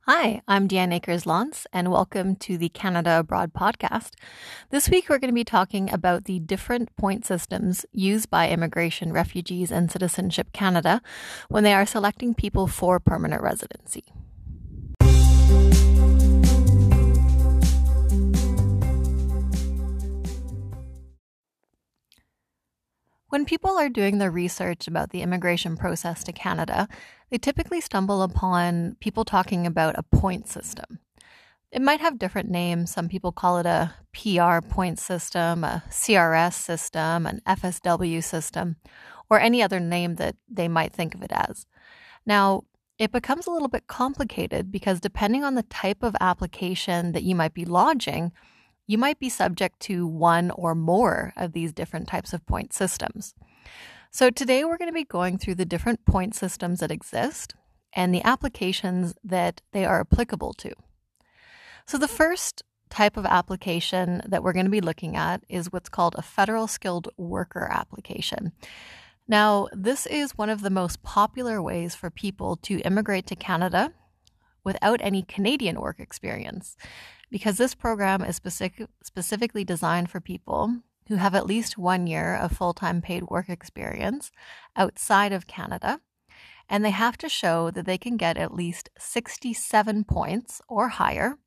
Hi, I'm Deanne Akers-Lance, and welcome to the Canada Abroad podcast. This week, we're going to be talking about the different point systems used by Immigration, Refugees, and Citizenship Canada when they are selecting people for permanent residency. When people are doing their research about the immigration process to Canada, they typically stumble upon people talking about a point system. It might have different names. Some people call it a PR point system, a CRS system, an FSW system, or any other name that they might think of it as. Now, it becomes a little bit complicated because depending on the type of application that you might be lodging, you might be subject to one or more of these different types of point systems. So today we're going to be going through the different point systems that exist and the applications that they are applicable to. So the first type of application that we're going to be looking at is what's called a federal skilled worker application. Now, this is one of the most popular ways for people to immigrate to Canada without any Canadian work experience, because this program is specifically designed for people who have at least 1 year of full-time paid work experience outside of Canada, and they have to show that they can get at least 67 points or higher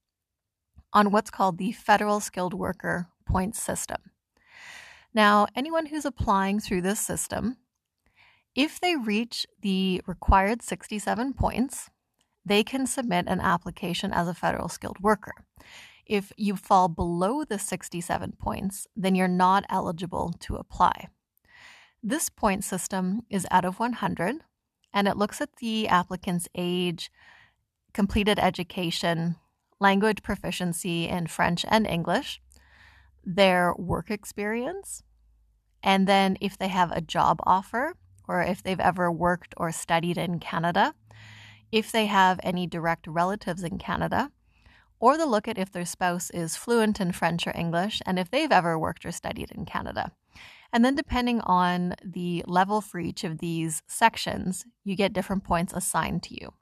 on what's called the Federal Skilled Worker Point System. Now, anyone who's applying through this system, if they reach the required 67 points, they can submit an application as a federal skilled worker. If you fall below the 67 points, then you're not eligible to apply. This point system is out of 100, and it looks at the applicant's age, completed education, language proficiency in French and English, their work experience, and then if they have a job offer or if they've ever worked or studied in Canada, if they have any direct relatives in Canada, or they'll look at if their spouse is fluent in French or English, and if they've ever worked or studied in Canada. And then depending on the level for each of these sections, you get different points assigned to you.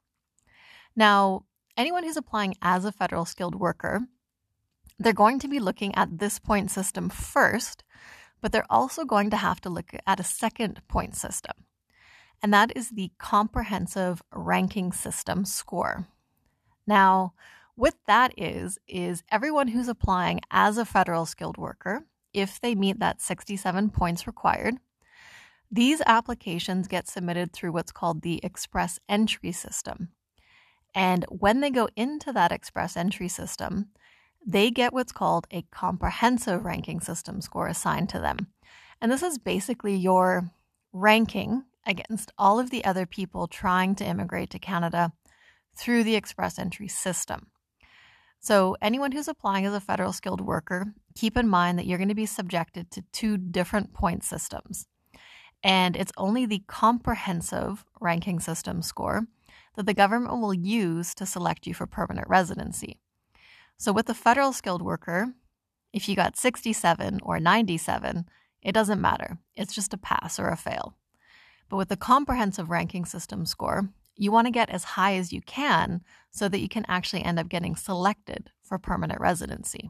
Now, anyone who's applying as a federal skilled worker, they're going to be looking at this point system first, but they're also going to have to look at a second point system. And that is the Comprehensive Ranking System score. Now, what that is everyone who's applying as a federal skilled worker, if they meet that 67 points required, these applications get submitted through what's called the Express Entry System. And when they go into that Express Entry System, they get what's called a Comprehensive Ranking System score assigned to them. And this is basically your ranking against all of the other people trying to immigrate to Canada through the Express Entry System. So anyone who's applying as a federal skilled worker, keep in mind that you're going to be subjected to two different point systems. And it's only the Comprehensive Ranking System score that the government will use to select you for permanent residency. So with the federal skilled worker, if you got 67 or 97, it doesn't matter. It's just a pass or a fail. But with the Comprehensive Ranking System score, you want to get as high as you can so that you can actually end up getting selected for permanent residency.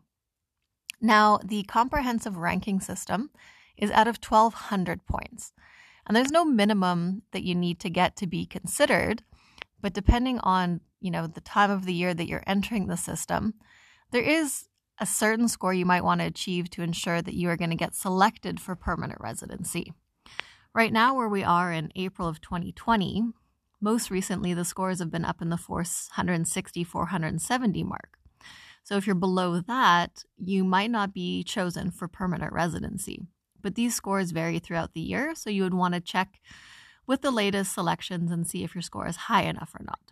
Now, the Comprehensive Ranking System is out of 1,200 points. And there's no minimum that you need to get to be considered, but depending on, the time of the year that you're entering the system, there is a certain score you might want to achieve to ensure that you are going to get selected for permanent residency. Right now, where we are in April of 2020, most recently the scores have been up in the 460, 470 mark. So if you're below that, you might not be chosen for permanent residency. But these scores vary throughout the year, so you would want to check with the latest selections and see if your score is high enough or not.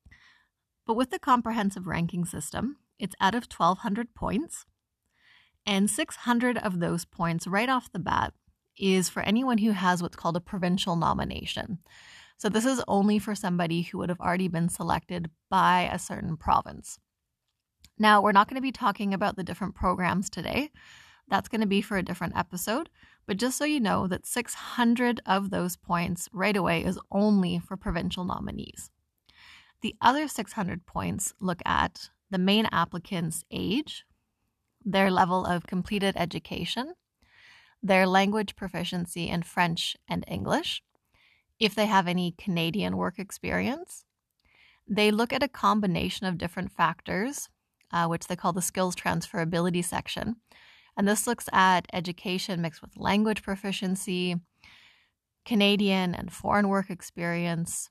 But with the Comprehensive Ranking System, it's out of 1,200 points, and 600 of those points right off the bat is for anyone who has what's called a provincial nomination. So this is only for somebody who would have already been selected by a certain province. Now, we're not going to be talking about the different programs today. That's going to be for a different episode. But just so you know that 600 of those points right away is only for provincial nominees. The other 600 points look at the main applicant's age, their level of completed education, their language proficiency in French and English, if they have any Canadian work experience. They look at a combination of different factors, which they call the skills transferability section. And this looks at education mixed with language proficiency, Canadian and foreign work experience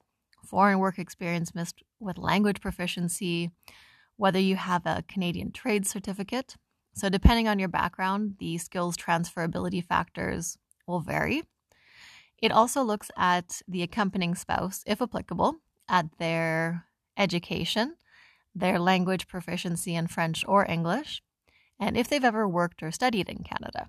mixed with language proficiency, whether you have a Canadian trade certificate. So depending on your background, the skills transferability factors will vary. It also looks at the accompanying spouse, if applicable, at their education, their language proficiency in French or English, and if they've ever worked or studied in Canada.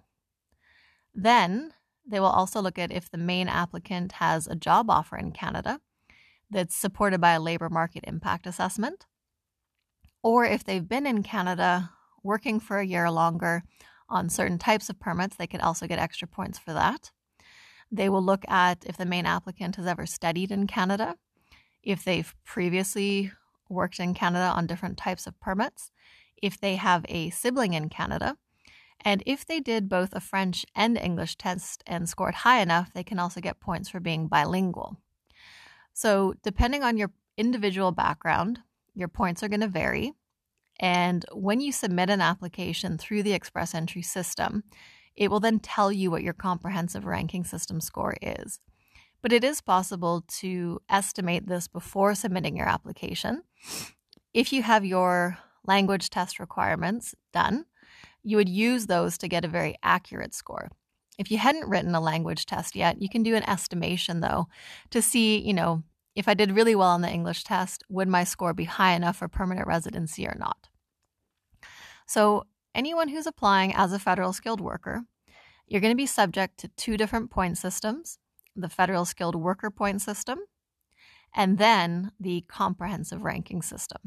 Then they will also look at if the main applicant has a job offer in Canada that's supported by a labor market impact assessment, or if they've been in Canada working for a year or longer on certain types of permits, they could also get extra points for that. They will look at if the main applicant has ever studied in Canada, if they've previously worked in Canada on different types of permits, if they have a sibling in Canada, and if they did both a French and English test and scored high enough, they can also get points for being bilingual. So depending on your individual background, your points are going to vary. And when you submit an application through the Express Entry system, it will then tell you what your comprehensive ranking system score is. But it is possible to estimate this before submitting your application. If you have your language test requirements done, you would use those to get a very accurate score. If you hadn't written a language test yet, you can do an estimation though to see, if I did really well on the English test, would my score be high enough for permanent residency or not? So anyone who's applying as a federal skilled worker, you're going to be subject to two different point systems, the federal skilled worker point system, and then the comprehensive ranking system.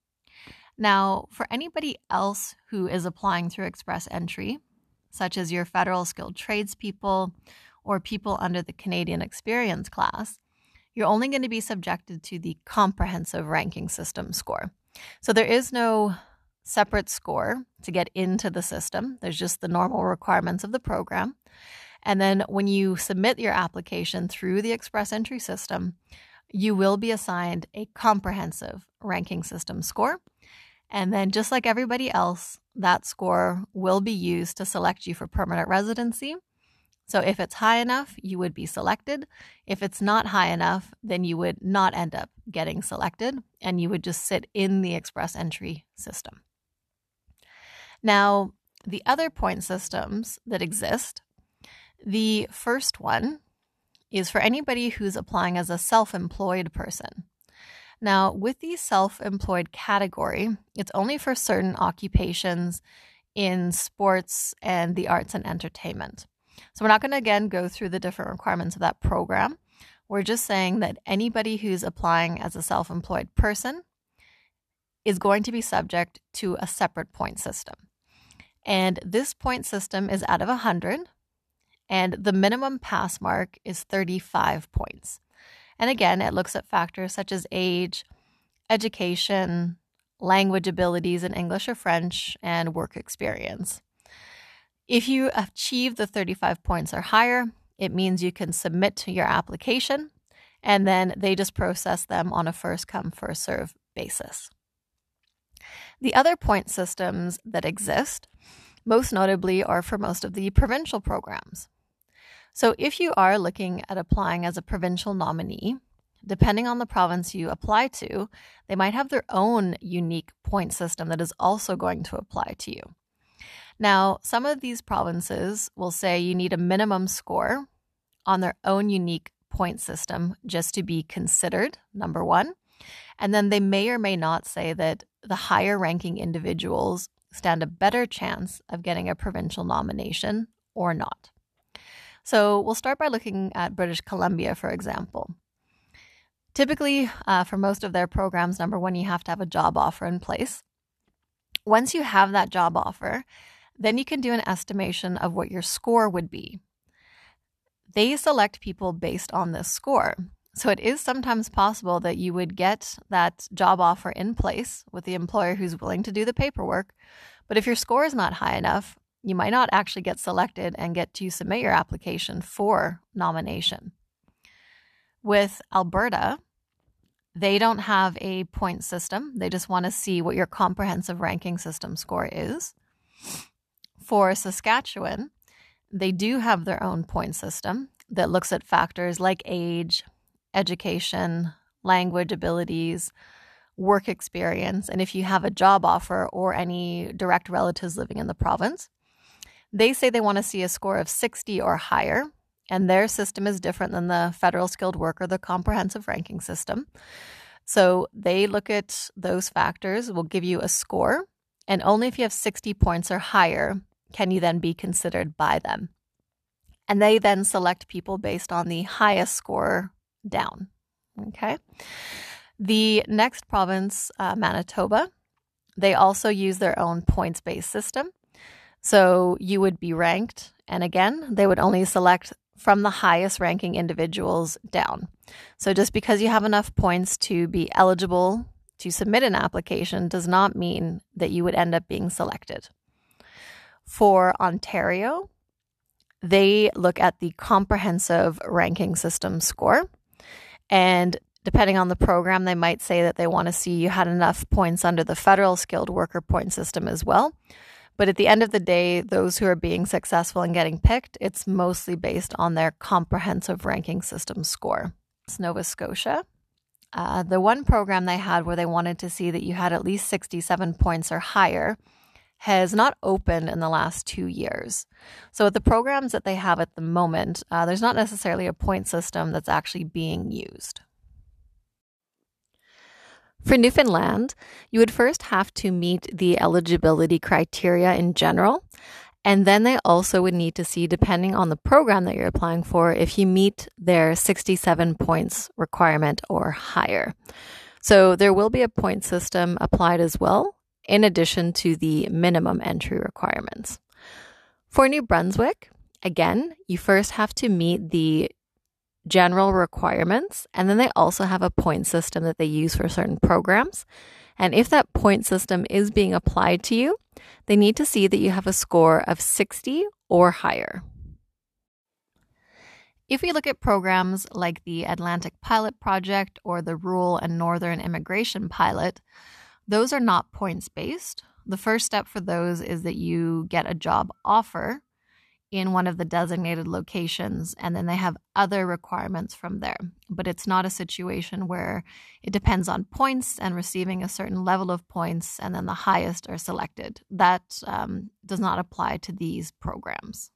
Now, for anybody else who is applying through Express Entry, such as your federal skilled tradespeople or people under the Canadian Experience class, you're only going to be subjected to the comprehensive ranking system score. So there is no separate score to get into the system. There's just the normal requirements of the program. And then when you submit your application through the Express Entry system, you will be assigned a comprehensive ranking system score. And then just like everybody else, that score will be used to select you for permanent residency. So if it's high enough, you would be selected. If it's not high enough, then you would not end up getting selected and you would just sit in the Express Entry system. Now, the other point systems that exist, the first one is for anybody who's applying as a self-employed person. Now, with the self-employed category, it's only for certain occupations in sports and the arts and entertainment. So we're not going to, again, go through the different requirements of that program. We're just saying that anybody who's applying as a self-employed person is going to be subject to a separate point system. And this point system is out of 100, and the minimum pass mark is 35 points. And again, it looks at factors such as age, education, language abilities in English or French, and work experience. If you achieve the 35 points or higher, it means you can submit to your application, and then they just process them on a first-come, first-served basis. The other point systems that exist, most notably, are for most of the provincial programs. So if you are looking at applying as a provincial nominee, depending on the province you apply to, they might have their own unique point system that is also going to apply to you. Now, some of these provinces will say you need a minimum score on their own unique point system just to be considered, number one. And then they may or may not say that the higher ranking individuals stand a better chance of getting a provincial nomination or not. So we'll start by looking at British Columbia, for example. Typically, for most of their programs, number one, you have to have a job offer in place. Once you have that job offer, then you can do an estimation of what your score would be. They select people based on this score. So it is sometimes possible that you would get that job offer in place with the employer who's willing to do the paperwork. But if your score is not high enough, you might not actually get selected and get to submit your application for nomination. With Alberta, they don't have a point system. They just want to see what your comprehensive ranking system score is. For Saskatchewan, they do have their own point system that looks at factors like age, education, language abilities, work experience, and if you have a job offer or any direct relatives living in the province. They say they want to see a score of 60 or higher, and their system is different than the federal skilled worker, the comprehensive ranking system. So they look at those factors, will give you a score, and only if you have 60 points or higher can you then be considered by them. And they then select people based on the highest score down. Okay. The next province, Manitoba, they also use their own points-based system. So you would be ranked, and again, they would only select from the highest ranking individuals down. So just because you have enough points to be eligible to submit an application does not mean that you would end up being selected. For Ontario, they look at the comprehensive ranking system score, and depending on the program, they might say that they want to see you had enough points under the federal skilled worker point system as well. But at the end of the day, those who are being successful in getting picked, it's mostly based on their comprehensive ranking system score. It's Nova Scotia. The one program they had where they wanted to see that you had at least 67 points or higher has not opened in the last 2 years. So with the programs that they have at the moment, there's not necessarily a point system that's actually being used. For Newfoundland, you would first have to meet the eligibility criteria in general, and then they also would need to see, depending on the program that you're applying for, if you meet their 67 points requirement or higher. So there will be a point system applied as well, in addition to the minimum entry requirements. For New Brunswick, again, you first have to meet the general requirements, and then they also have a point system that they use for certain programs. And if that point system is being applied to you, they need to see that you have a score of 60 or higher. If we look at programs like the Atlantic Pilot Project or the Rural and Northern Immigration Pilot, those are not points-based. The first step for those is that you get a job offer in one of the designated locations, and then they have other requirements from there. But it's not a situation where it depends on points and receiving a certain level of points, and then the highest are selected. That does not apply to these programs.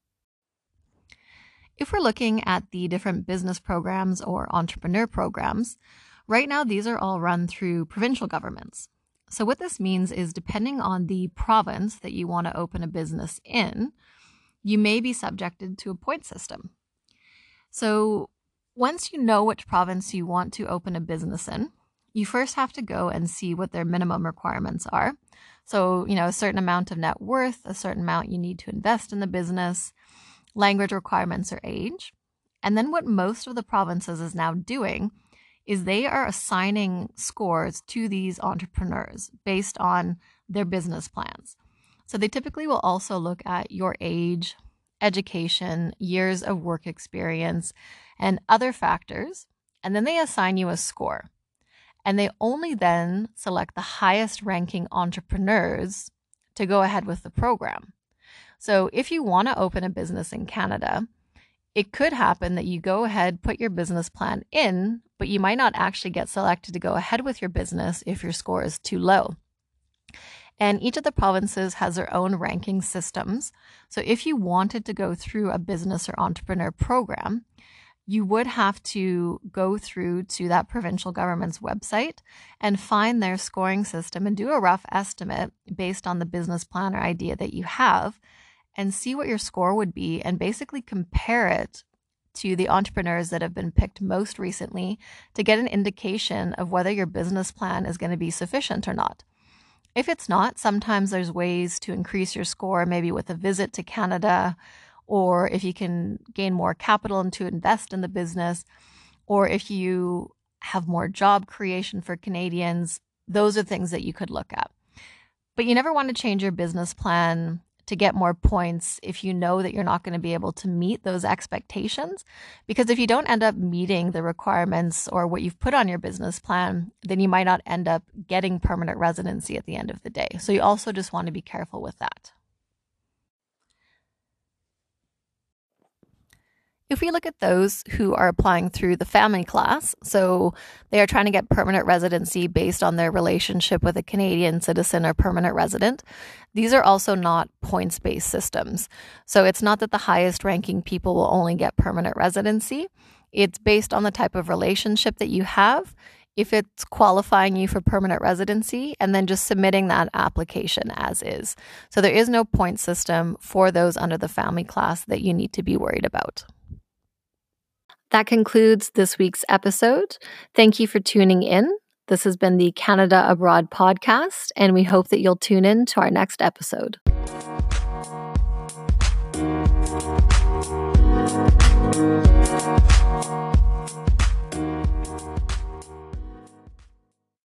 If we're looking at the different business programs or entrepreneur programs, right now these are all run through provincial governments. So what this means is, depending on the province that you want to open a business in, you may be subjected to a point system. So once you know which province you want to open a business in, you first have to go and see what their minimum requirements are. So, a certain amount of net worth, a certain amount you need to invest in the business, language requirements, or age. And then what most of the provinces is now doing is they are assigning scores to these entrepreneurs based on their business plans. So they typically will also look at your age, education, years of work experience, and other factors, and then they assign you a score. And they only then select the highest ranking entrepreneurs to go ahead with the program. So if you want to open a business in Canada, it could happen that you go ahead, put your business plan in, but you might not actually get selected to go ahead with your business if your score is too low. And each of the provinces has their own ranking systems. So if you wanted to go through a business or entrepreneur program, you would have to go through to that provincial government's website and find their scoring system and do a rough estimate based on the business plan or idea that you have, and see what your score would be and basically compare it to the entrepreneurs that have been picked most recently to get an indication of whether your business plan is going to be sufficient or not. If it's not, sometimes there's ways to increase your score, maybe with a visit to Canada, or if you can gain more capital and to invest in the business, or if you have more job creation for Canadians, those are things that you could look at. But you never want to change your business plan to get more points if you know that you're not going to be able to meet those expectations. Because if you don't end up meeting the requirements or what you've put on your business plan, then you might not end up getting permanent residency at the end of the day. So you also just want to be careful with that. If we look at those who are applying through the family class, so they are trying to get permanent residency based on their relationship with a Canadian citizen or permanent resident, these are also not points-based systems. So it's not that the highest ranking people will only get permanent residency. It's based on the type of relationship that you have, if it's qualifying you for permanent residency, and then just submitting that application as is. So there is no point system for those under the family class that you need to be worried about. That concludes this week's episode. Thank you for tuning in. This has been the Canada Abroad podcast, and we hope that you'll tune in to our next episode.